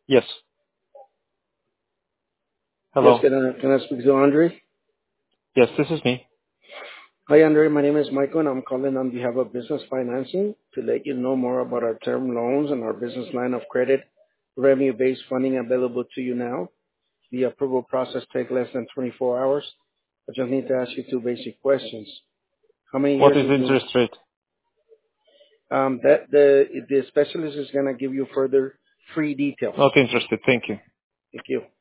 Yes. Yes, Hello. can I speak to Andre? Yes, this is me. Hi, Andre. My name is Michael, and I'm calling on behalf of Business Financing to let you know more about our term loans and our business line of credit revenue-based funding available to you now. The approval process takes less than 24 hours. I just need to ask you two basic questions. How many What years is have the you? interest rate? That the specialist is gonna give you further free details. Not interested. Thank you. Thank you.